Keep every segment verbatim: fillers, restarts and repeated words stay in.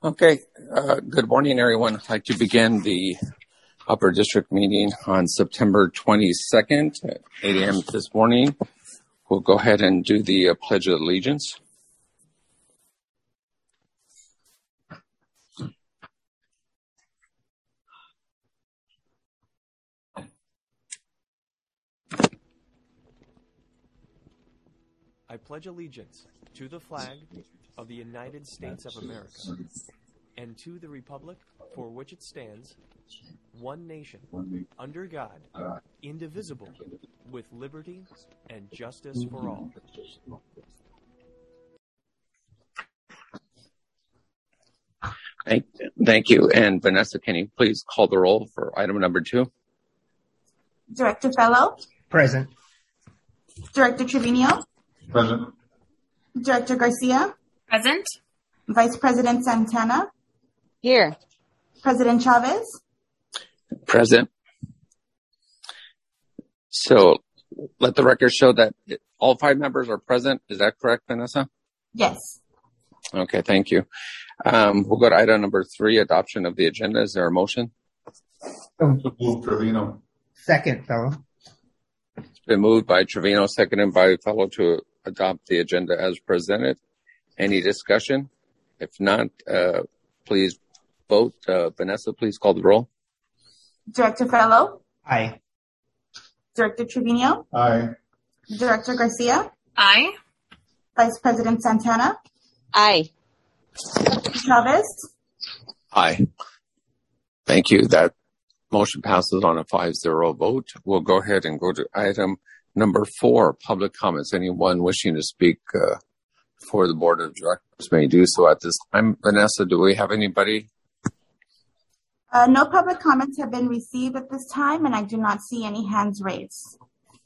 Okay, uh, good morning, everyone. I'd like to begin the Upper District meeting on September twenty-second at eight a.m. this morning. We'll go ahead and do the uh, Pledge of Allegiance. I pledge allegiance to the flag of the United States of America and to the republic for which it stands, one nation, under God, indivisible, with liberty and justice for all. Thank, thank you. And Vanessa, can you please call the roll for item number two? Director Fellow? Present. Director Trevino? Present. Director Garcia? Present. Vice President Santana? Here. President Chavez? Present. So let the record show that all five members are present. Is that correct, Vanessa? Yes. Okay, thank you. Um, we'll go to item number three, adoption of the agenda. Is there a motion? So move, Trevino. Second, Fellow. It's been moved by Trevino, seconded by Fellow to adopt the agenda as presented. Any discussion? If not, uh, please vote. Uh, Vanessa, please call the roll. Director Fellow? Aye. Director Trevino? Aye. Director Garcia? Aye. Vice President Santana? Aye. Chavez? Aye. Thank you. That motion passes on a five zero vote. We'll go ahead and go to item number four, public comments. Anyone wishing to speak uh, for the Board of Directors may do so at this time. Vanessa, do we have anybody? Uh, no public comments have been received at this time, and I do not see any hands raised.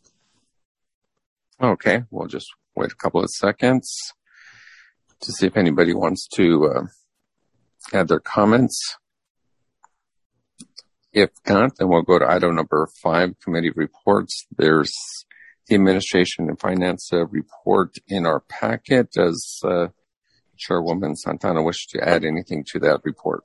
Okay, we'll just wait a couple of seconds to see if anybody wants to uh, add their comments. If not, then we'll go to item number five, committee reports. There's the Administration and Finance uh, report in our packet. Does uh, Chairwoman Santana wish to add anything to that report?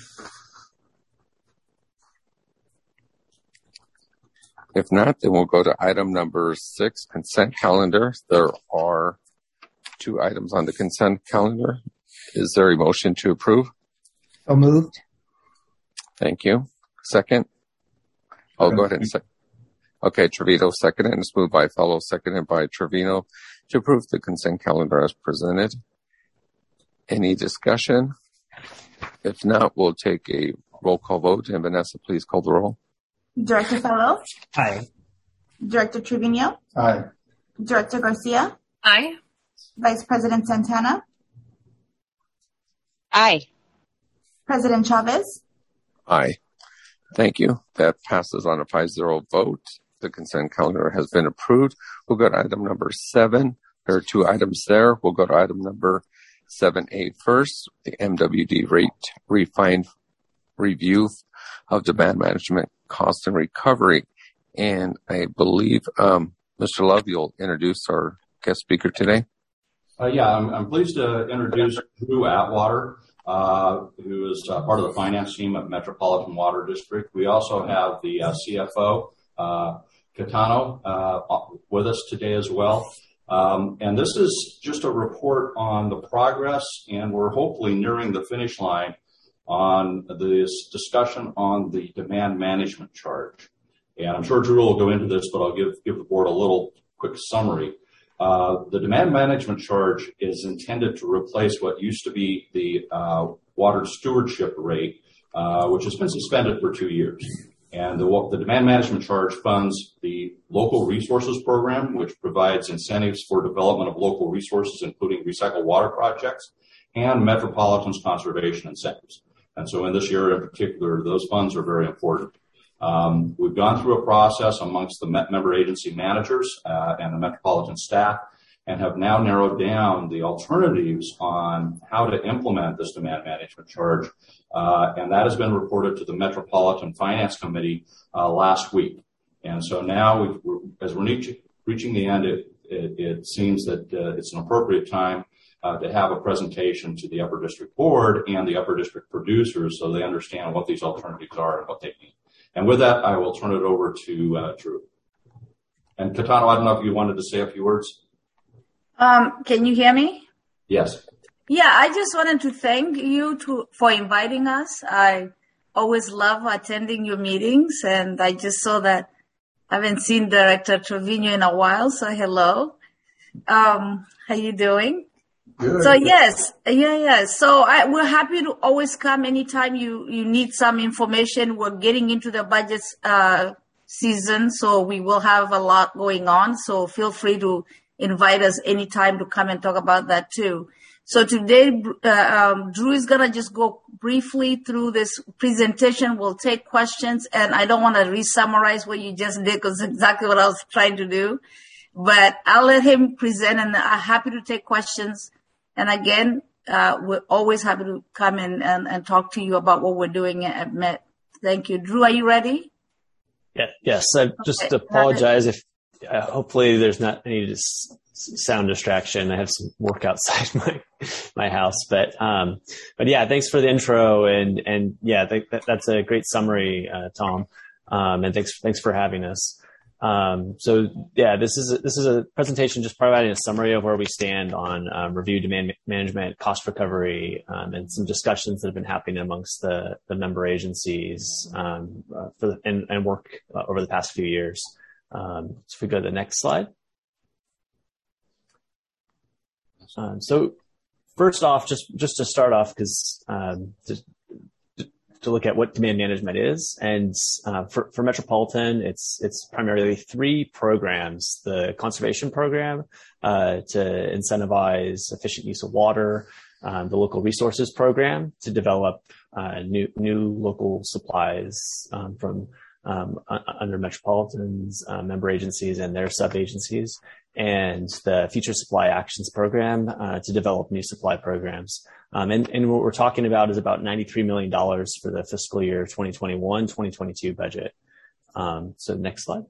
If not, then we'll go to item number six, consent calendar. There are two items on the consent calendar. Is there a motion to approve? So moved. Thank you. Second? I'll go ahead and say. Okay, Trevino seconded, and it's moved by Fellow, seconded by Trevino to approve the consent calendar as presented. Any discussion? If not, we'll take a roll call vote. And Vanessa, please call the roll. Director Fellow? Aye. Director Trevino? Aye. Director Garcia? Aye. Vice President Santana? Aye. President Chavez? Aye. Thank you. That passes on a five zero vote. The consent calendar has been approved. We'll go to item number seven. There are two items there. We'll go to item number seven A first, the M W D rate refined review of demand management cost and recovery. And I believe um, Mister Love, you'll introduce our guest speaker today. Uh, yeah, I'm, I'm pleased to introduce Drew Atwater, uh, who is uh, part of the finance team at Metropolitan Water District. We also have the uh, C F O, uh, Catano, uh, with us today as well. Um, and this is just a report on the progress, and we're hopefully nearing the finish line on this discussion on the demand management charge. And I'm sure Drew will go into this, but I'll give, give the board a little quick summary. Uh, the demand management charge is intended to replace what used to be the uh, water stewardship rate, uh, which has been suspended for two years. And the, the demand management charge funds the local resources program, which provides incentives for development of local resources, including recycled water projects, and Metropolitan's conservation incentives. And so in this year in particular, those funds are very important. Um, we've gone through a process amongst the member agency managers uh, and the Metropolitan staff, and have now narrowed down the alternatives on how to implement this demand management charge. Uh, and that has been reported to the Metropolitan Finance Committee uh, last week. And so now, we've, we're, as we're reaching, reaching the end, it, it, it seems that uh, it's an appropriate time uh, to have a presentation to the Upper District Board and the Upper District producers so they understand what these alternatives are and what they mean. And with that, I will turn it over to uh, Drew. And Catano, I don't know if you wanted to say a few words. Um, can you hear me? Yes. Yeah, I just wanted to thank you to, for inviting us. I always love attending your meetings, and I just saw that I haven't seen Director Trevino in a while, so hello. Um, how you doing? Good. So yes, yeah, yeah. So I, we're happy to always come anytime you, you need some information. We're getting into the budget uh, season, so we will have a lot going on. So feel free to invite us anytime to come and talk about that too. So today, uh, um, Drew is going to just go briefly through this presentation. We'll take questions, and I don't want to re-summarize what you just did because it's exactly what I was trying to do. But I'll let him present, and I'm happy to take questions. And again, uh, we're always happy to come in and, and talk to you about what we're doing at M E T. Thank you. Drew, are you ready? Yeah, yes. I just okay. apologize if uh, hopefully there's not any dis- sound distraction. I have some work outside my my house, but um, but yeah, thanks for the intro, and and yeah, th- that, that's a great summary, uh, Tom, um, and thanks thanks for having us. Um, so yeah, this is a, this is a presentation just providing a summary of where we stand on um, review, demand management, cost recovery, um, and some discussions that have been happening amongst the, the member agencies um, uh, for the, and, and work uh, over the past few years. Um, so if we go to the next slide. Um, so first off, just just to start off, because um, just to look at what demand management is. And uh, for, for Metropolitan, it's it's primarily three programs: the conservation program uh, to incentivize efficient use of water, um, the local resources program to develop uh, new new local supplies um, from um, under Metropolitan's uh, member agencies and their sub-agencies, and the Future Supply Actions program uh, to develop new supply programs. Um, and, and what we're talking about is about ninety-three million dollars for the fiscal year twenty twenty-one twenty twenty-two budget. Um, so next slide.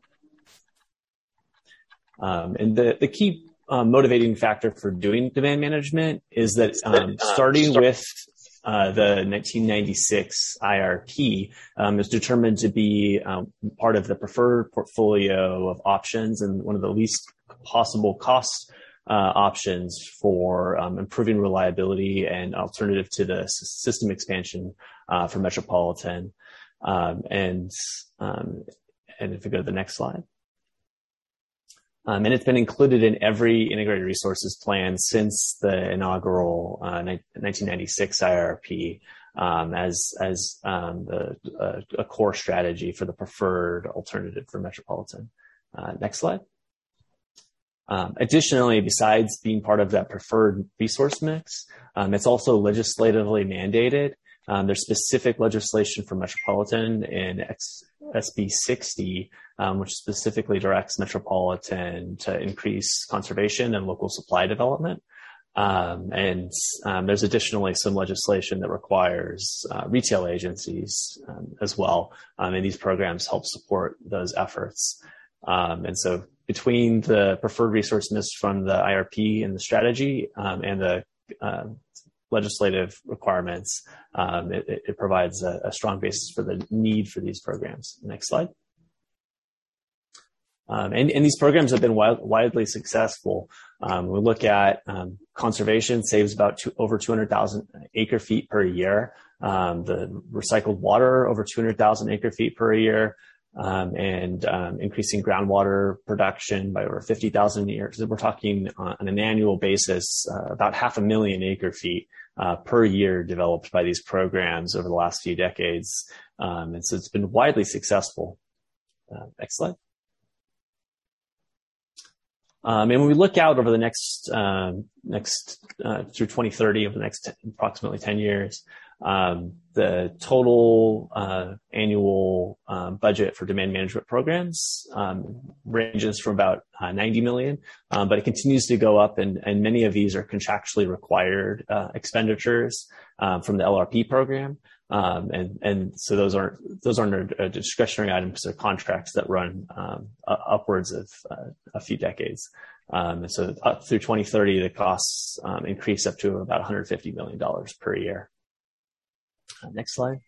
Um, and the, the key uh, motivating factor for doing demand management is that um, starting with uh, the nineteen ninety-six I R P um, is determined to be um, part of the preferred portfolio of options and one of the least possible cost Uh, options for um, improving reliability and alternative to the s- system expansion uh, for Metropolitan. Um, and um, and if we go to the next slide. Um, and it's been included in every integrated resources plan since the inaugural uh, nineteen ninety-six I R P um, as as um, the, uh, a core strategy for the preferred alternative for Metropolitan. Uh, next slide. Um, additionally, besides being part of that preferred resource mix, um, it's also legislatively mandated. Um, there's specific legislation for Metropolitan in S B sixty, um, which specifically directs Metropolitan to increase conservation and local supply development. Um, and um, there's additionally some legislation that requires uh, retail agencies um, as well. Um, and these programs help support those efforts. Um, and so between the preferred resource mix from the I R P and the strategy um, and the uh, legislative requirements, um, it, it provides a, a strong basis for the need for these programs. Next slide. Um, and, and these programs have been wild, widely successful. Um, we look at um, conservation saves about two, over two hundred thousand acre feet per year. Um, the recycled water over two hundred thousand acre feet per year. Um, and um, increasing groundwater production by over fifty thousand years. We're talking uh, on an annual basis, uh, about half a million acre feet uh, per year developed by these programs over the last few decades. Um, and so it's been widely successful. Uh, next slide. Um, and when we look out over the next, um, next uh, through twenty thirty, over the next ten, approximately ten years, Um, the total uh, annual um, budget for demand management programs um, ranges from about uh, ninety million, um, but it continues to go up, and, and many of these are contractually required uh, expenditures um, from the L R P program, um, and and so those aren't those aren't a discretionary items; they're contracts that run um, uh, upwards of uh, a few decades. Um, and so up through twenty thirty, the costs um, increase up to about one hundred fifty million dollars per year. Uh, next slide.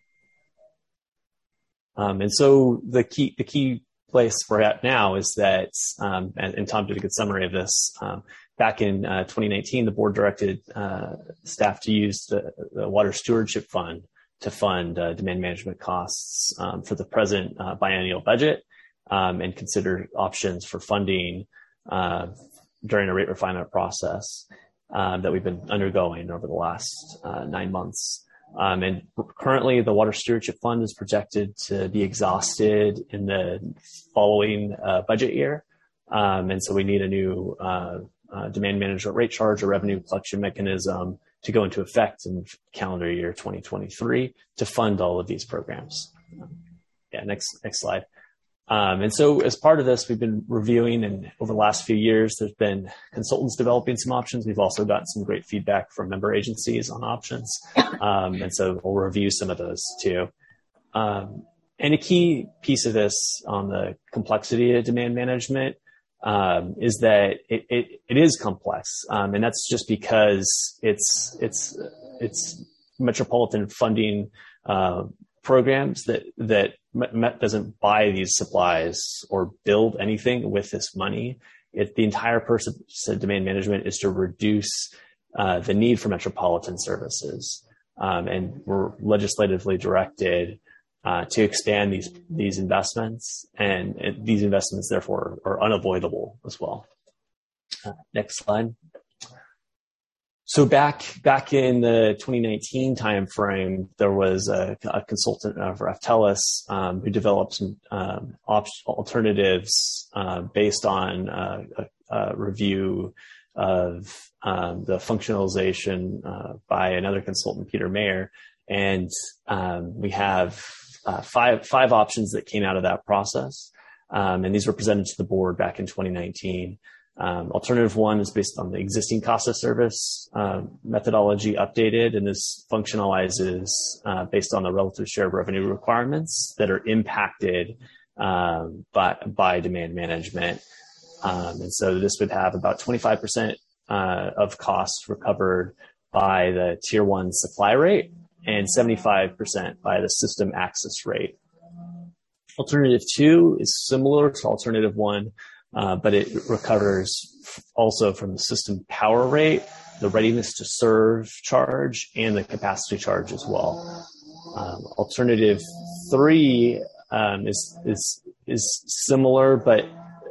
Um, and so the key, the key place we're at now is that, um, and, and Tom did a good summary of this. Um, back in uh, twenty nineteen, the board directed uh, staff to use the, the Water Stewardship Fund to fund uh, demand management costs um, for the present uh, biennial budget, um, and consider options for funding uh, during a rate refinement process uh, that we've been undergoing over the last uh, nine months. Um, and currently, the Water Stewardship Fund is projected to be exhausted in the following uh, budget year. Um, and so we need a new uh, uh, demand management rate charge or revenue collection mechanism to go into effect in calendar year twenty twenty-three to fund all of these programs. Yeah, next next slide. Um, and so as part of this, we've been reviewing, and over the last few years, there's been consultants developing some options. We've also gotten some great feedback from member agencies on options. Um, and so we'll review some of those too. Um, and a key piece of this on the complexity of demand management um, is that it, it, it is complex. Um, and that's just because it's, it's, it's metropolitan funding uh, programs that, that Met doesn't buy these supplies or build anything with this money. It, the entire purpose of demand management is to reduce uh, the need for metropolitan services. Um, and we're legislatively directed uh, to expand these, these investments, and, and these investments therefore are unavoidable as well. Uh, next slide. So back back in the twenty nineteen timeframe, there was a, a consultant of Raftellus um, who developed some um, op- alternatives uh, based on uh, a, a review of um, the functionalization uh, by another consultant, Peter Mayer, and um, we have uh, five five options that came out of that process, um, and these were presented to the board back in twenty nineteen. Um, alternative one is based on the existing cost of service uh, methodology updated, and this functionalizes uh, based on the relative share of revenue requirements that are impacted um, by, by demand management. Um, and so this would have about twenty-five percent uh, of costs recovered by the tier one supply rate and seventy-five percent by the system access rate. Alternative two is similar to alternative one, Uh, but it recovers also from the system power rate, the readiness to serve charge, and the capacity charge as well. Um, alternative three um, is is is similar, but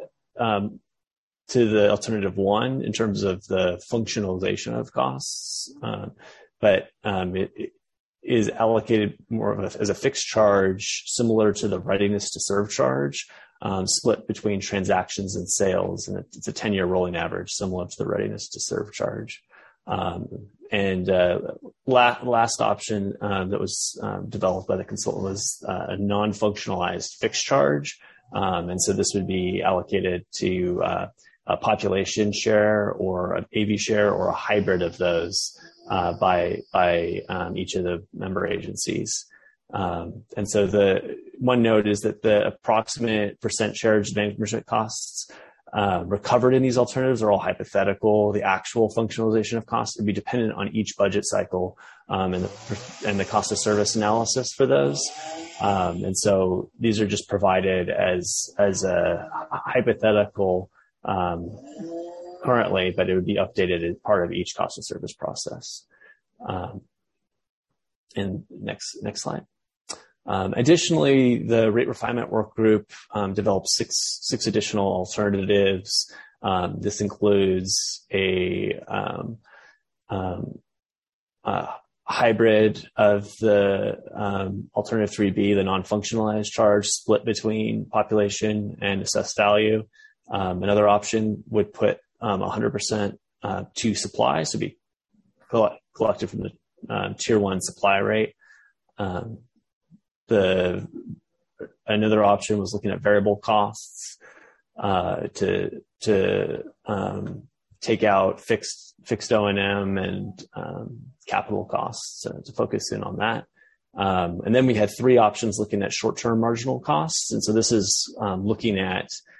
um, to the alternative one in terms of the functionalization of costs, uh, but um, it, it is allocated more of a, as a fixed charge, similar to the readiness to serve charge. Um, split between transactions and sales, and it's a ten-year rolling average, similar to the readiness to serve charge. Um, and uh, la- last option uh, that was um, developed by the consultant was uh, a non-functionalized fixed charge, um, and so this would be allocated to uh, a population share or an A V share or a hybrid of those uh, by by um, each of the member agencies. Um, and so the one note is that the approximate percent share of demand management costs uh, recovered in these alternatives are all hypothetical. The actual functionalization of costs would be dependent on each budget cycle um, and, the, and the cost of service analysis for those. Um, and so these are just provided as as a hypothetical um, currently, but it would be updated as part of each cost of service process. Um, and next next slide. Um, additionally, the rate refinement work group um, developed six six additional alternatives. Um, this includes a um, um, uh, hybrid of the um, alternative three B, the non-functionalized charge, split between population and assessed value. Um, another option would put um, one hundred percent uh, to supply, so be collect, collected from the um, tier one supply rate. Um, The another option was looking at variable costs uh, to to um, take out fixed fixed O and M and um, capital costs uh, to focus in on that. Um, and then we had three options looking at short-term marginal costs, and so this is um, looking at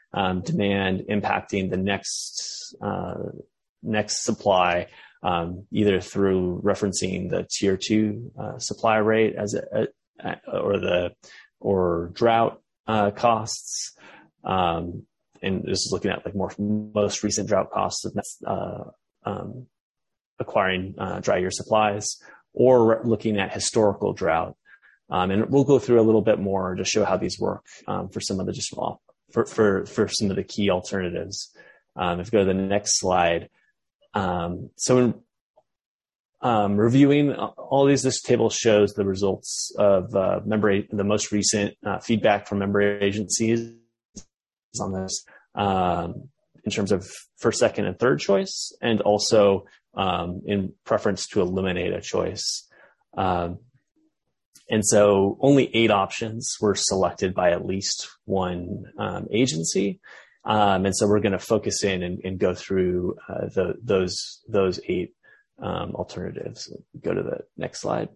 um, demand impacting the next uh, next supply, um, either through referencing the tier two uh, supply rate as a, a, or the or drought uh, costs, um, and this is looking at like more most recent drought costs of uh, um, acquiring uh, dry year supplies, or looking at historical drought. Um, and we'll go through a little bit more to show how these work um, for some of the just for, for for some of the key alternatives. Um, if you go to the next slide, um, so in um, reviewing all these, this table shows the results of uh, member the most recent uh, feedback from member agencies on this um, in terms of first, second, and third choice, and also um, in preference to eliminate a choice. Um, And so only eight options were selected by at least one um, agency. Um, and so we're going to focus in and, and go through uh, the, those, those eight um, alternatives. Go to the next slide.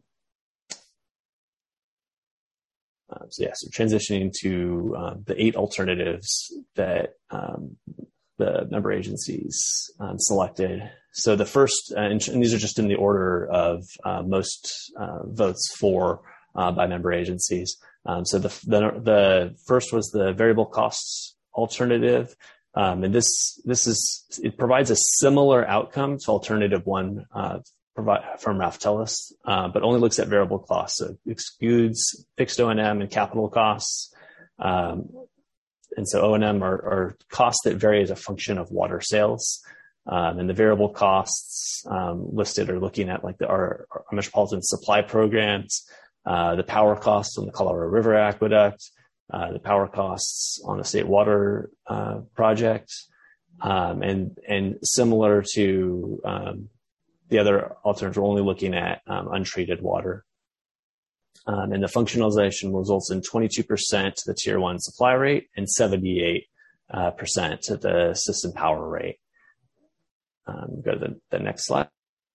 Uh, so yeah, so transitioning to uh, the eight alternatives that um, the member agencies um, selected. So the first, and, and these are just in the order of uh, most uh, votes for Uh, by member agencies. Um, so the, the the first was the variable costs alternative, um, and this this is it provides a similar outcome to alternative one uh, provide, from Raftellus, uh, but only looks at variable costs. So it excludes fixed O and M and capital costs, um, and so O and M are, are costs that vary as a function of water sales. Um, and the variable costs um, listed are looking at like the our, our metropolitan supply programs. Uh, the power costs on the Colorado River Aqueduct, uh, the power costs on the state water uh, project, um, and and similar to um, the other alternatives, we're only looking at um, untreated water. Um, and the functionalization results in twenty-two percent to the tier one supply rate and seventy-eight percent uh, to the system power rate. Um, go to the, the next slide.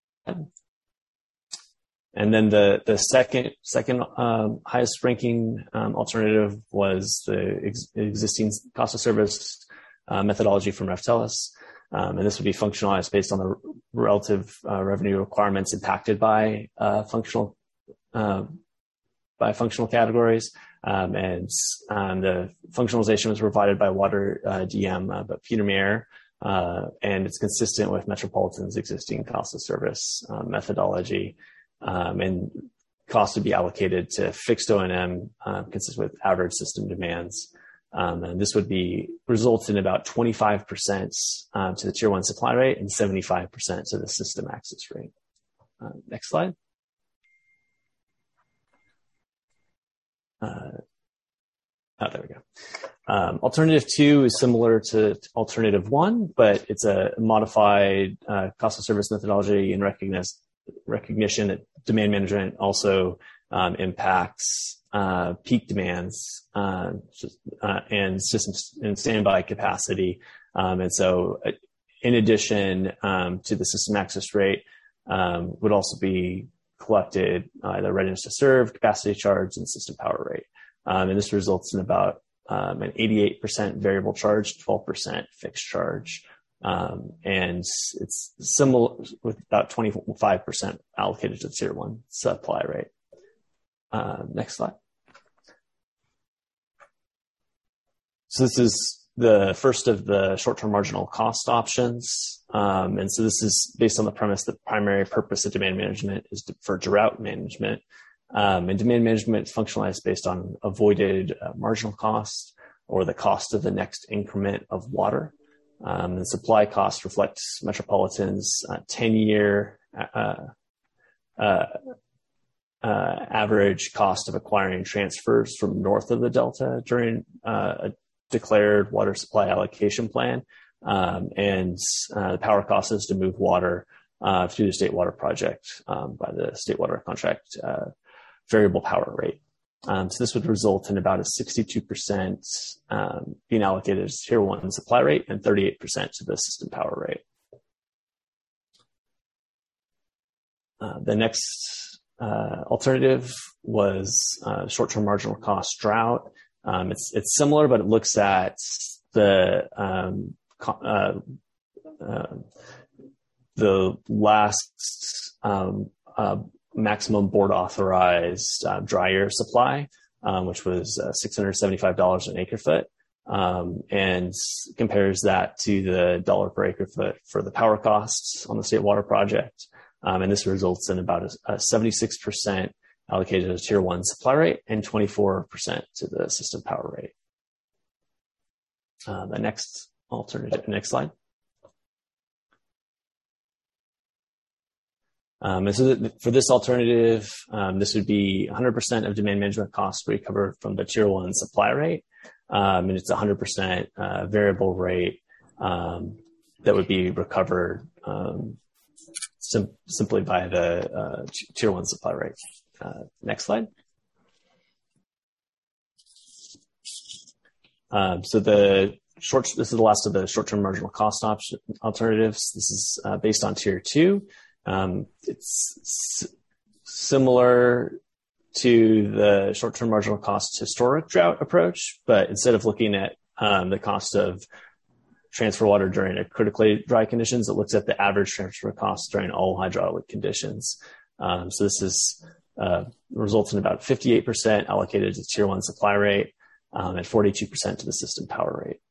And then the, the second, second um, highest ranking um, alternative was the ex existing cost of service uh, methodology from Raftellus. Um, and this would be functionalized based on the relative uh, revenue requirements impacted by uh, functional uh, by functional categories. Um, and um, the functionalization was provided by Water uh, D M, uh, but Peter Mayer, uh, and it's consistent with Metropolitan's existing cost of service uh, methodology. Um, and costs to be allocated to fixed O and M, uh, consistent with average system demands. Um, and this would be result in about twenty-five percent uh, to the tier one supply rate and seventy-five percent to the system access rate. Uh, next slide. Uh, oh, there we go. Um, alternative two is similar to alternative one, but it's a modified uh, cost of service methodology and recognize recognition that demand management also um, impacts uh, peak demands uh, uh, and systems and standby capacity. Um, and so uh, in addition um, to the system access rate um, would also be collected uh, the readiness to serve, capacity charge, and system power rate. Um, and this results in about um, an eighty-eight percent variable charge, twelve percent fixed charge. Um, and it's similar with about twenty-five percent allocated to the tier one supply rate. Uh, next slide. So this is the first of the short-term marginal cost options. Um, and so this is based on the premise that the primary purpose of demand management is to, for drought management. Um, and demand management is functionalized based on avoided uh, marginal cost or the cost of the next increment of water. Um, the supply cost reflects Metropolitan's uh, ten-year uh, uh, uh, average cost of acquiring transfers from north of the Delta during uh, a declared water supply allocation plan. Um, and uh, the power cost is to move water uh, through the state water project um, by the state water contract uh, variable power rate. Um, so this would result in about a sixty-two percent um, being allocated to tier one supply rate and thirty-eight percent to the system power rate. Uh, the next uh, alternative was uh, short-term marginal cost drought. Um, it's, it's similar, but it looks at the um, uh, uh, the last um, uh, maximum board authorized uh, dry air supply, um, which was uh, six hundred seventy-five dollars an acre foot, um, and compares that to the dollar per acre foot for the power costs on the State Water Project. Um, and this results in about a, a seventy-six percent allocated to tier one supply rate and twenty-four percent to the system power rate. Uh, the next alternative, next slide. Um, and so th- for this alternative, um, this would be one hundred percent of demand management costs recovered from the tier one supply rate. Um, and it's one hundred percent uh, variable rate um, that would be recovered um, sim- simply by the uh, tier one supply rate. Uh, next slide. Um, so the short, this is the last of the short-term marginal cost option alternatives. This is uh, based on tier two. Um, it's s- similar to the short-term marginal cost historic drought approach, but instead of looking at um, the cost of transfer water during a critically dry conditions, it looks at the average transfer cost during all hydraulic conditions. Um, so this is uh, results in about fifty-eight percent allocated to tier one supply rate um, and forty-two percent to the system power rate.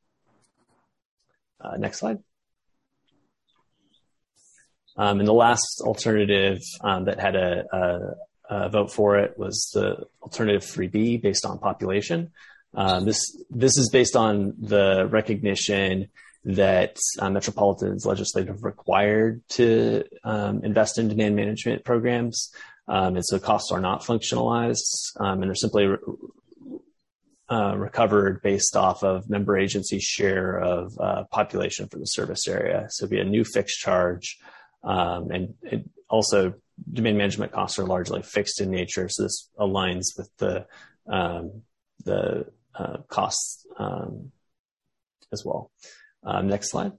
Uh, next slide. Um, and the last alternative um, that had a, a, a vote for it was the alternative three B based on population. Um, this this is based on the recognition that uh, Metropolitan's legislative required to um, invest in demand management programs, um, and so costs are not functionalized, um, and they're simply re- uh, recovered based off of member agency share of uh, population for the service area. So it'd be a new fixed charge. Um, and it also demand management costs are largely fixed in nature. So this aligns with the, um, the, uh, costs, um, as well. Um, next slide.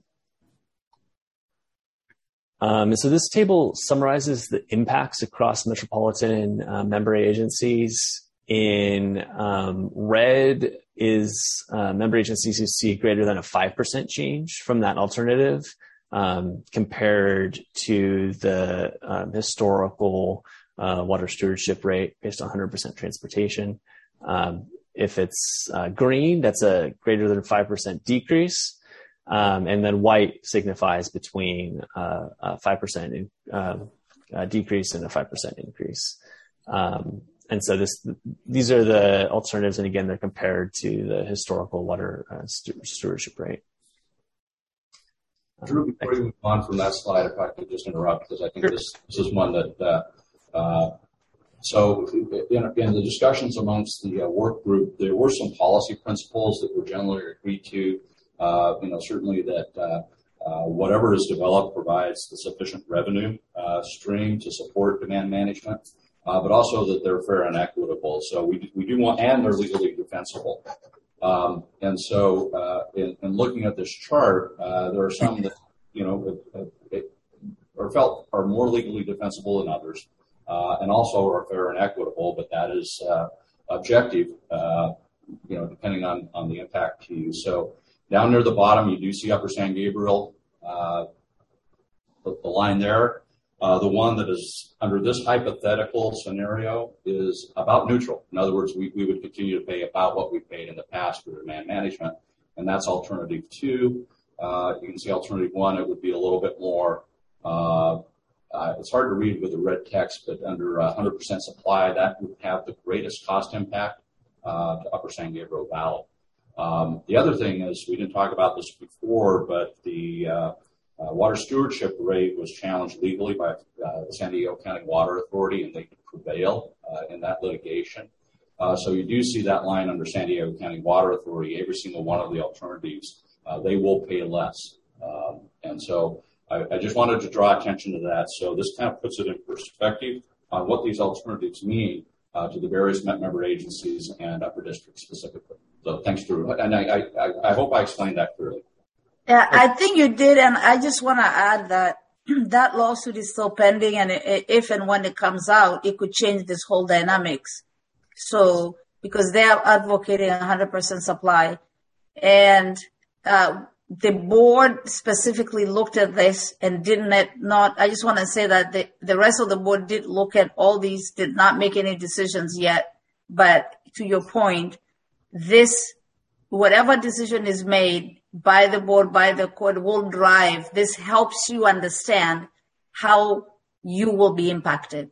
Um, and so this table summarizes the impacts across metropolitan uh, member agencies. In um, red is uh, member agencies who see greater than a five percent change from that alternative. Um, compared to the um, historical uh, water stewardship rate based on one hundred percent transportation. Um, if it's uh, green, that's a greater than five percent decrease. Um, and then white signifies between uh, a five percent in, uh, uh, decrease and a five percent increase. Um, and so this, these are the alternatives. And again, they're compared to the historical water uh, stu- stewardship rate. Drew, before you move on from that slide, if I could just interrupt, because I think this, this is one that, uh, uh, so in, in the discussions amongst the uh, work group, there were some policy principles that were generally agreed to, uh, you know, certainly that uh, uh, whatever is developed provides the sufficient revenue uh, stream to support demand management, uh, but also that they're fair and equitable. So we, we do want, and they're legally defensible. Um, and so, uh, in, in looking at this chart, uh, there are some that, you know, it, it, are felt are more legally defensible than others, uh, and also are fair and equitable, but that is, uh, objective, uh, you know, depending on, on the impact to you. So down near the bottom, you do see Upper San Gabriel, uh, the, the line there. Uh, the one that is under this hypothetical scenario is about neutral. In other words, we, we would continue to pay about what we paid in the past for demand management, and that's alternative two. Uh, you can see alternative one, it would be a little bit more, uh, uh, it's hard to read with the red text, but under one hundred percent supply, that would have the greatest cost impact uh, to Upper San Gabriel Valley. Um, the other thing is, we didn't talk about this before, but the uh, Uh, water stewardship rate was challenged legally by uh, the San Diego County Water Authority, and they could prevail uh, in that litigation. Uh, so you do see that line under San Diego County Water Authority. Every single one of the alternatives, uh, they will pay less. Um, and so I, I just wanted to draw attention to that. So this kind of puts it in perspective on what these alternatives mean uh, to the various member agencies and upper districts specifically. So thanks, Drew. And I, I, I hope I explained that clearly. Yeah, I think you did, and I just want to add that that lawsuit is still pending, and if and when it comes out, it could change this whole dynamics. So, because they are advocating one hundred percent supply, And uh, the board specifically looked at this and did not, I just want to say that the, the rest of the board did look at all these, did not make any decisions yet. But to your point, this, whatever decision is made by the board, by the court, will drive. This helps you understand how you will be impacted.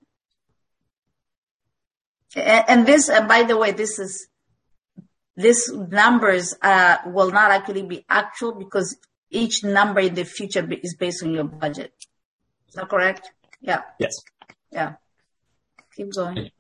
And this, and by the way, this is, this numbers uh, will not actually be actual because each number in the future is based on your budget. Is that correct? Yeah. Yes. Yeah. Keep going.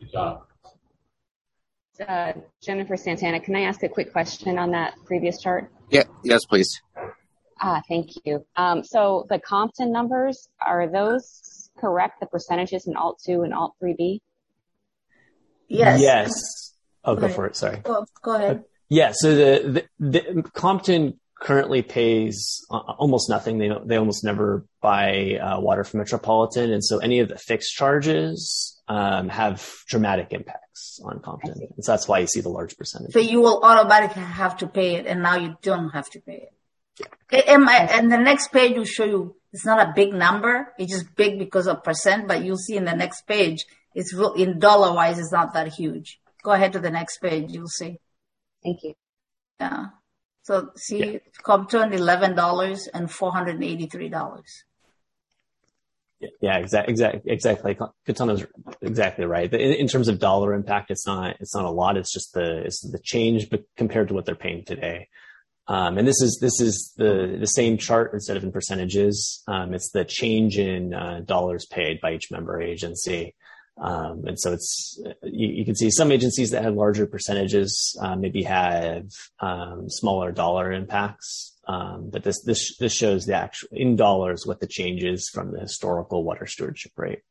Uh, Jennifer Santana, can I ask a quick question on that previous chart? Yeah. Yes, please. Ah, thank you. Um, so the Compton numbers, are those correct, the percentages in Alt two and Alt three B? Yes. Yes. Oh, go, go for it. Sorry. Go, go ahead. Yeah. So the, the, the Compton currently pays uh, almost nothing. They they almost never buy uh, water from Metropolitan, and so any of the fixed charges um, have dramatic impacts on Compton. And so that's why you see the large percentage. So you will automatically have to pay it, and now you don't have to pay it. Yeah. And, my, and the next page will show you it's not a big number. It's just big because of percent, but you'll see in the next page, it's real, in dollar wise, it's not that huge. Go ahead to the next page. You'll see. Thank you. Yeah. So see, yeah. Compton, eleven dollars and four hundred eighty-three dollars. Yeah, yeah, exactly, exactly, exactly. Katana's exactly right. In, in terms of dollar impact, it's not, it's not a lot. It's just the, it's the change but compared to what they're paying today. Um, and this is, this is the, the same chart instead of in percentages. Um, it's the change in uh, dollars paid by each member agency. Um, and so it's, you, you can see some agencies that had larger percentages, uh, maybe have, um, smaller dollar impacts. Um, but this, this, this shows the actual in dollars what the change is from the historical water stewardship rate.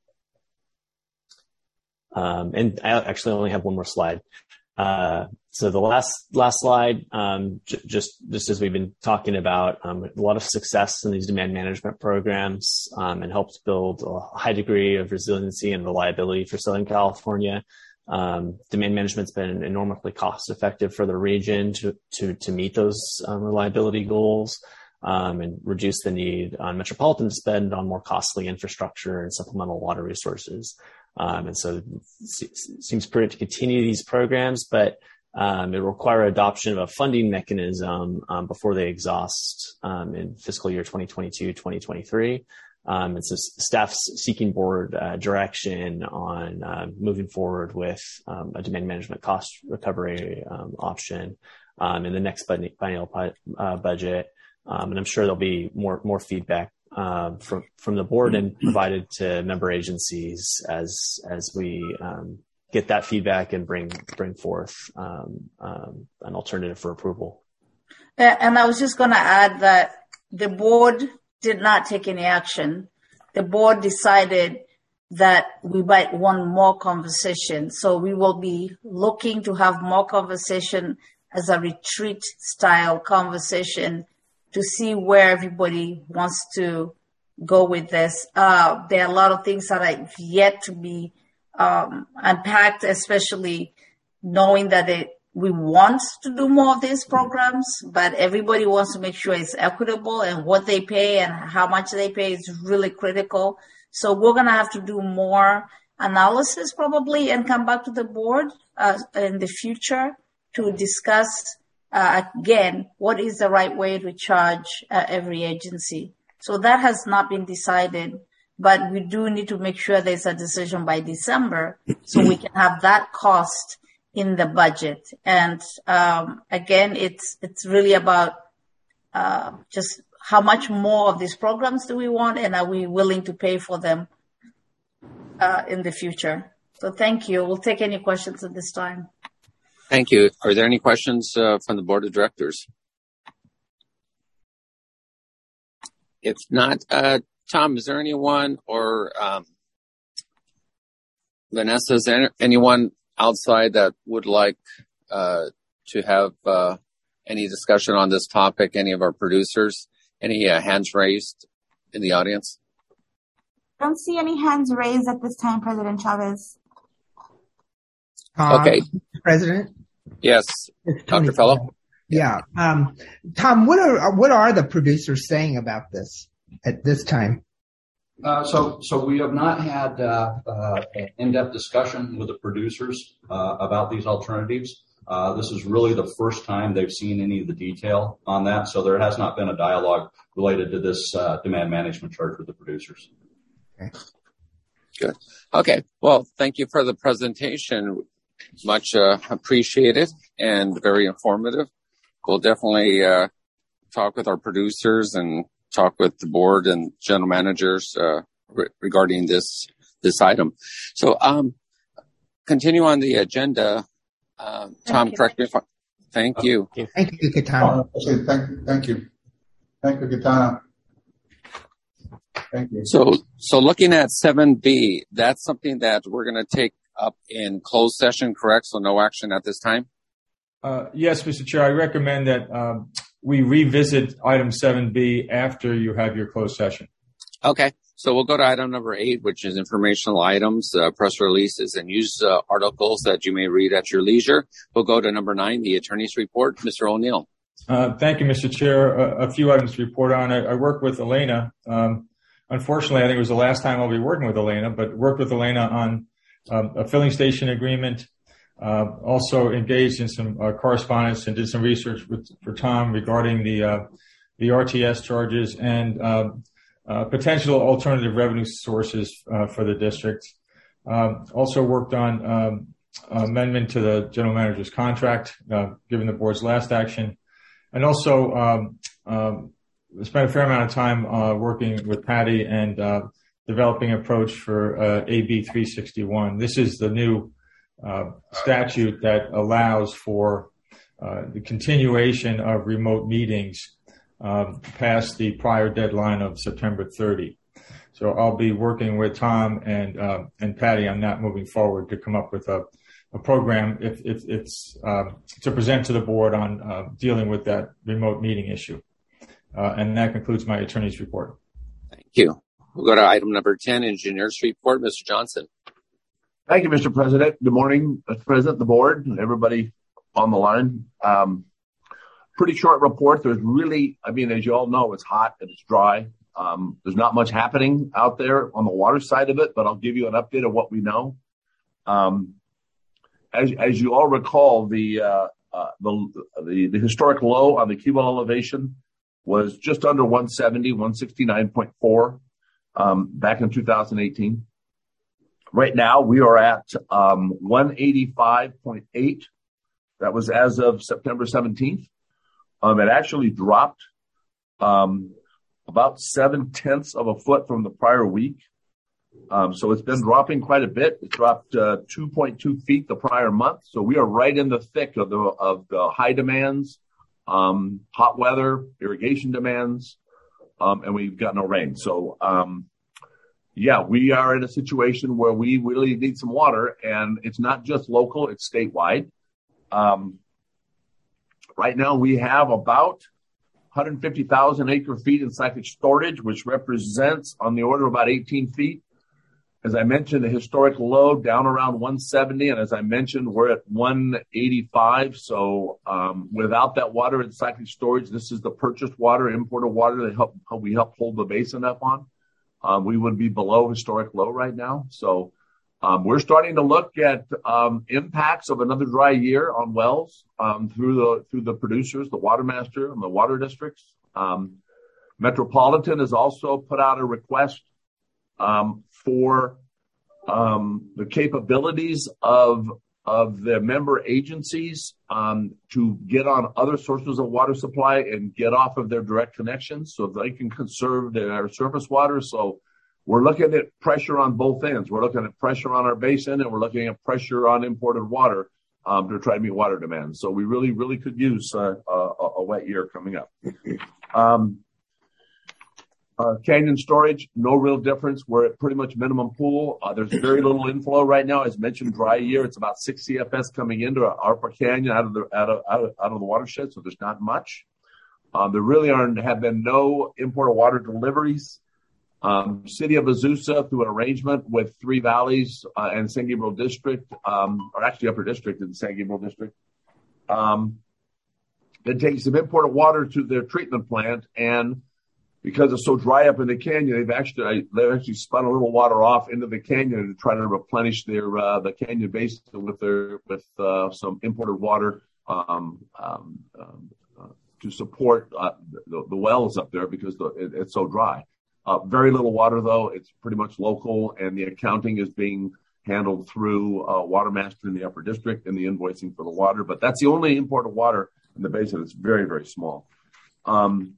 Um, and I actually only have one more slide. Uh, so the last, last slide, um, j- just, just as we've been talking about, um, a lot of success in these demand management programs, um, and helped build a high degree of resiliency and reliability for Southern California. Um, demand management's been enormously cost effective for the region to, to, to meet those um, reliability goals, um, and reduce the need on Metropolitan to spend on more costly infrastructure and supplemental water resources. Um, and so it seems prudent to continue these programs, but um, it will require adoption of a funding mechanism um, before they exhaust um, in fiscal year twenty twenty-two, twenty twenty-three. Um, and so staff's seeking board uh, direction on uh, moving forward with um, a demand management cost recovery um, option um, in the next biennial uh, budget. Um, and I'm sure there'll be more more feedback Uh, from from the board and provided to member agencies as as we um, get that feedback and bring bring forth um, um, an alternative for approval. And I was just going to add that the board did not take any action. The board decided that we might want more conversation, so we will be looking to have more conversation as a retreat style conversation to see where everybody wants to go with this. Uh, there are a lot of things that are yet to be um, unpacked, especially knowing that it, we want to do more of these programs, but everybody wants to make sure it's equitable, and what they pay and how much they pay is really critical. So we're going to have to do more analysis probably and come back to the board uh, in the future to discuss Uh, again, what is the right way to charge uh, every agency? So that has not been decided, but we do need to make sure there's a decision by December so we can have that cost in the budget. And um, again, it's it's really about uh, just how much more of these programs do we want, and are we willing to pay for them uh, in the future? So thank you. We'll take any questions at this time. Thank you. Are there any questions uh, from the board of directors? If not, uh, Tom, is there anyone, or um, Vanessa, is there anyone outside that would like uh, to have uh, any discussion on this topic? Any of our producers? Any uh, hands raised in the audience? I don't see any hands raised at this time, President Chavez. Um, Okay. President? Yes, Doctor Fellow. Yeah. Um, Tom, what are what are the producers saying about this at this time? Uh, so, so we have not had uh, uh, an in-depth discussion with the producers uh, about these alternatives. Uh, this is really the first time they've seen any of the detail on that, so there has not been a dialogue related to this uh, demand management charge with the producers. Okay. Good. Okay. Well, thank you for the presentation. Much uh, appreciated and very informative. We'll definitely uh, talk with our producers and talk with the board and general managers uh, re- regarding this this item. So, um, continue on the agenda. Uh, Tom, correct me if I... Thank you. Thank you, Katana. Oh, okay, thank, thank you. Thank you, Katana. Thank you. So, so looking at seven B, that's something that we're going to take up in closed session, correct? So no action at this time? Uh, yes, Mister Chair, I recommend that um, we revisit item seven B after you have your closed session. Okay. So we'll go to item number eight, which is informational items, uh, press releases, and news uh, articles that you may read at your leisure. We'll go to number nine, the attorney's report. Mister O'Neill. Uh, thank you, Mister Chair. A, a few items to report on. I, I worked with Elena. Um, unfortunately, I think it was the last time I'll be working with Elena, but worked with Elena on um, a filling station agreement. Uh, also engaged in some uh, correspondence and did some research with, for Tom regarding the uh, the R T S charges and uh, uh, potential alternative revenue sources uh, for the district. Uh, also worked on um, amendment to the general manager's contract, uh, given the board's last action, and also um, um, spent a fair amount of time uh, working with Patty and uh, developing an approach for uh, A B three sixty-one. This is the new Uh, statute that allows for uh, the continuation of remote meetings uh, past the prior deadline of September thirtieth. So I'll be working with Tom and uh, and Patty on that moving forward to come up with a, a program if, if it's uh, to present to the board on uh, dealing with that remote meeting issue. Uh, and that concludes my attorney's report. Thank you. We'll go to item number ten, engineer's report. Mister Johnson. Thank you, Mister President. Good morning, Mister President, the board, and everybody on the line. Um, pretty short report. There's really, I mean, as you all know, it's hot and it's dry. Um, there's not much happening out there on the water side of it, but I'll give you an update of what we know. Um, as, as you all recall, the, uh, uh, the, the, the historic low on the Keywell elevation was just under one seventy, one sixty-nine point four, um, back in two thousand eighteen. Right now, we are at um, one eighty-five point eight. That was as of September seventeenth. Um, it actually dropped um, about seven tenths of a foot from the prior week. Um, so it's been dropping quite a bit. It dropped uh, two point two feet the prior month. So we are right in the thick of the of the high demands, um, hot weather, irrigation demands, um, and we've got no rain. So um Yeah, we are in a situation where we really need some water, and it's not just local, it's statewide. Um, right now, we have about one hundred fifty thousand acre feet in cyclic storage, which represents on the order of about eighteen feet. As I mentioned, the historic low down around one seventy, and as I mentioned, we're at one eighty-five. So um, without that water in cyclic storage, this is the purchased water, imported water that help, we help hold the basin up on. Um, we would be below historic low right now. So um, we're starting to look at um, impacts of another dry year on wells um, through the through the producers, the water master, and the water districts. Um, Metropolitan has also put out a request um, for um, the capabilities of of the member agencies um, to get on other sources of water supply and get off of their direct connections so they can conserve their surface water. So we're looking at pressure on both ends. We're looking at pressure on our basin, and we're looking at pressure on imported water um, to try to meet water demand. So we really, really could use uh, a, a wet year coming up. Um, Uh, canyon storage, no real difference. We're at pretty much minimum pool. Uh, there's very little inflow right now. As mentioned, dry year, it's about six C F S coming into Arpa Canyon out of the out of out of, out of the watershed, so there's not much. Um, there really aren't have been no imported water deliveries. Um, City of Azusa, through an arrangement with Three Valleys uh, and San Gabriel District, um, or actually Upper District and San Gabriel District, um, they're taking some imported water to their treatment plant, and because it's so dry up in the canyon, they've actually they've actually spun a little water off into the canyon to try to replenish their uh, the canyon basin with their with uh, some imported water um, um, um, uh, to support uh, the, the wells up there because the, it, it's so dry. Uh, very little water though; it's pretty much local, and the accounting is being handled through uh, Watermaster in the Upper District and the invoicing for the water. But that's the only imported water in the basin. It's very very small. Um,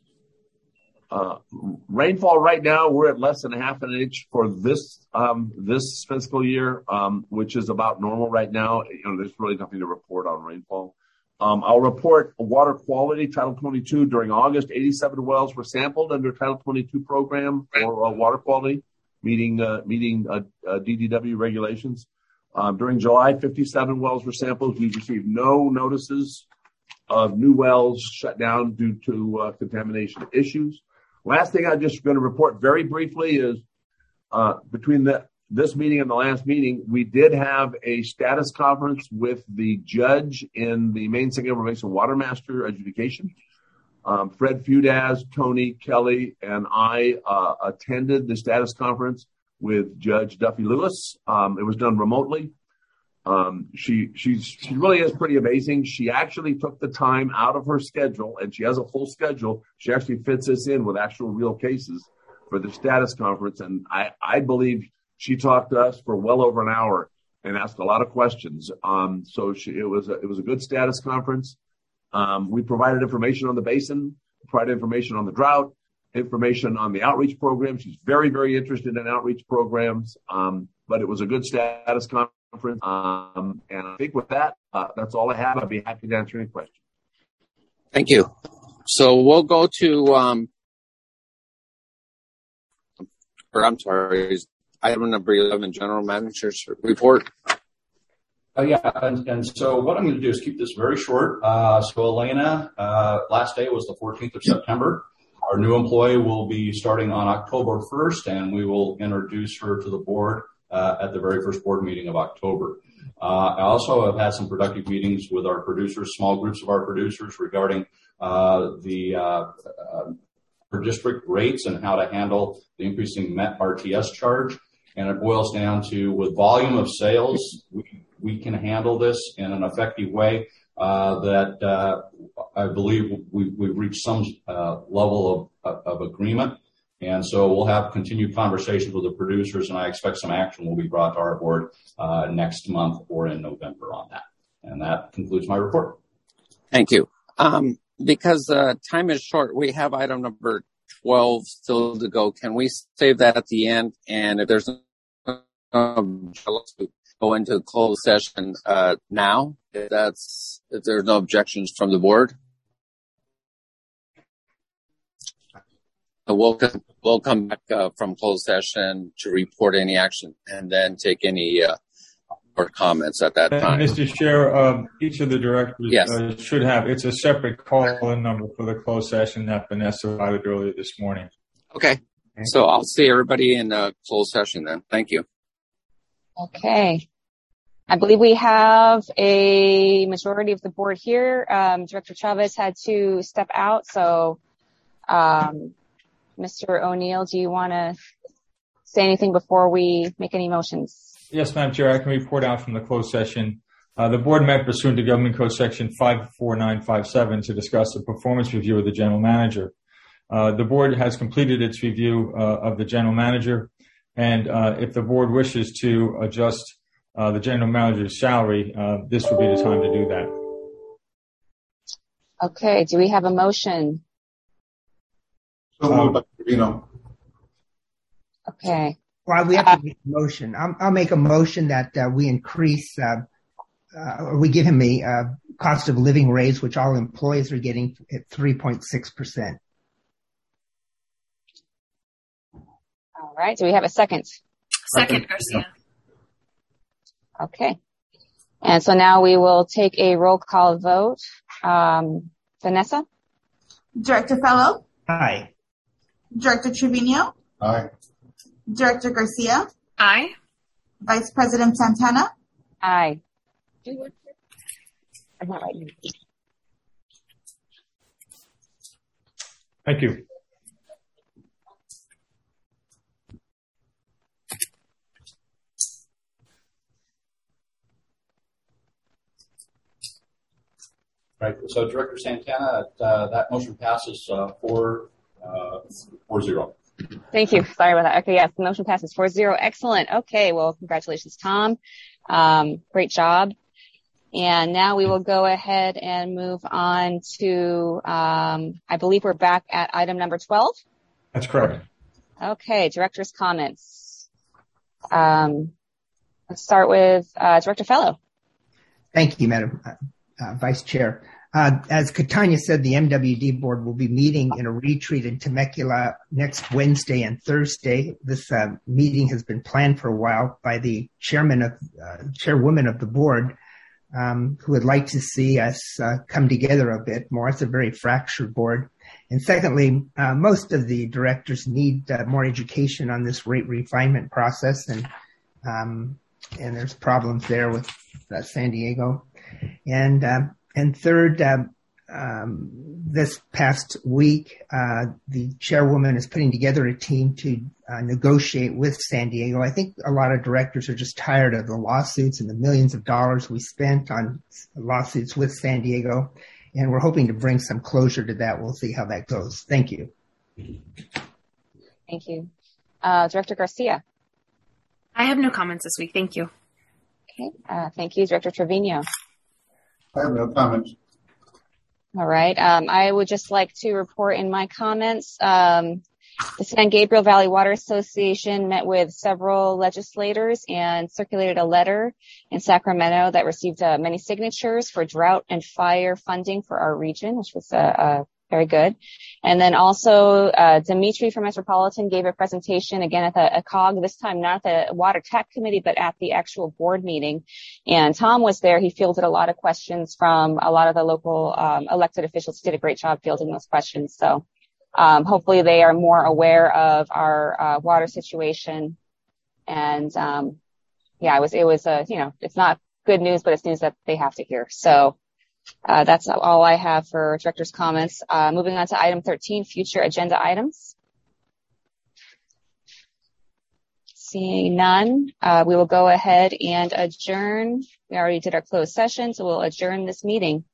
Uh, rainfall right now, we're at less than a half an inch for this um, this fiscal year, um, which is about normal right now. You know, there's really nothing to report on rainfall. Um, I'll report water quality, Title twenty-two. During August, eighty-seven wells were sampled under Title twenty-two program for uh, water quality, meeting uh, meeting uh, uh, D D W regulations. Um, during July, fifty-seven wells were sampled. We received no notices of new wells shut down due to uh, contamination issues. Last thing I'm just going to report very briefly is uh, between the, this meeting and the last meeting, we did have a status conference with the judge in the Main San Gabriel Basin Watermaster adjudication. Um, Fred Feudaz, Tony Kelly, and I uh, attended the status conference with Judge Duffy Lewis. Um, it was done remotely. Um, she, she's, she really is pretty amazing. She actually took the time out of her schedule, and she has a full schedule. She actually fits this in with actual real cases for the status conference. And I, I believe she talked to us for well over an hour and asked a lot of questions. Um, so she, it was, a, it was a good status conference. Um, we provided information on the basin, provided information on the drought, information on the outreach program. She's very, very interested in outreach programs. Um, but it was a good status conference. Um, and I think with that, uh, that's all I have. I'd be happy to answer any questions. Thank you. So we'll go to, um, or I'm sorry, item number eleven, General Manager's report. Uh, yeah, and, and so what I'm going to do is keep this very short. Uh, so Elena, uh, last day was the fourteenth of September. Our new employee will be starting on October first, and we will introduce her to the board Uh, at the very first board meeting of October. Uh, I also have had some productive meetings with our producers, small groups of our producers regarding uh, the uh, uh, per district rates and how to handle the increasing Met R T S charge. And it boils down to, with volume of sales, we, we can handle this in an effective way uh, that uh, I believe we, we've reached some uh, level of, of agreement. And so we'll have continued conversations with the producers, and I expect some action will be brought to our board uh, next month or in November on that. And that concludes my report. Thank you. Um, because uh, time is short, we have item number twelve still to go. Can we save that at the end? And if there's no um, go into closed session uh, now, if that's if there's no objections from the board. We'll, we'll come back uh, from closed session to report any action and then take any uh, or comments at that time. And Mister Chair, um, each of the directors yes. uh, should have, it's a separate call-in number for the closed session that Vanessa provided earlier this morning. Okay. okay. So I'll see everybody in the closed session then. Thank you. Okay. I believe we have a majority of the board here. Um, Director Chavez had to step out, so um, Mister O'Neill, do you want to say anything before we make any motions? Yes, Madam Chair, I can report out from the closed session. Uh, the board met pursuant to Government Code Section five four nine five seven to discuss the performance review of the general manager. Uh, the board has completed its review uh, of the general manager, and uh, if the board wishes to adjust uh, the general manager's salary, uh, this would be the time to do that. Okay, do we have a motion? So moved by Trevino. Okay. Well, we have to make a motion. I'll, I'll make a motion that uh, we increase, uh, uh, or we give him a uh, cost of living raise, which all employees are getting at three point six percent. All right. Do we have a second? Second, Garcia. Okay. And so now we will take a roll call vote. Um, Vanessa? Director Fellow? Aye. Director Trevino? Aye. Director Garcia? Aye. Vice President Santana? Aye. I'm not writing. Thank you. Right. So, Director Santana, uh, that motion passes uh, four, uh, four zero. Thank you. Sorry about that. Okay, yes, the motion passes four zero. Excellent. Okay, well, congratulations, Tom. Um, great job. And now we will go ahead and move on to, um, I believe we're back at item number twelve. That's correct. Okay, director's comments. Um, let's start with uh, Director Fellow. Thank you, Madam uh, Vice Chair. Uh, as Katanya said, the M W D board will be meeting in a retreat in Temecula next Wednesday and Thursday. This uh, meeting has been planned for a while by the chairman of, uh, chairwoman of the board, um, who would like to see us uh, come together a bit more. It's a very fractured board. And secondly, uh, most of the directors need uh, more education on this rate refinement process, and um, and there's problems there with uh, San Diego. And uh, And third, um, um, this past week, uh, the chairwoman is putting together a team to uh, negotiate with San Diego. I think a lot of directors are just tired of the lawsuits and the millions of dollars we spent on lawsuits with San Diego, and we're hoping to bring some closure to that. We'll see how that goes. Thank you. Thank you. Uh, Director Garcia. I have no comments this week. Thank you. Okay. Uh, thank you. Director Trevino. I have no comments. All right. Um, I would just like to report in my comments. Um, the San Gabriel Valley Water Association met with several legislators and circulated a letter in Sacramento that received uh, many signatures for drought and fire funding for our region, which was uh, uh, very good. And then also, uh, Dimitri from Metropolitan gave a presentation again at the A C O G, this time not at the Water Tech Committee, but at the actual board meeting. And Tom was there. He fielded a lot of questions from a lot of the local um, elected officials. He did a great job fielding those questions. So um, hopefully they are more aware of our uh, water situation. And um, yeah, it was, it was a, you know, it's not good news, but it's news that they have to hear. So Uh, that's all I have for director's comments. Uh, moving on to item thirteen, future agenda items. Seeing none, uh, we will go ahead and adjourn. We already did our closed session, so we'll adjourn this meeting.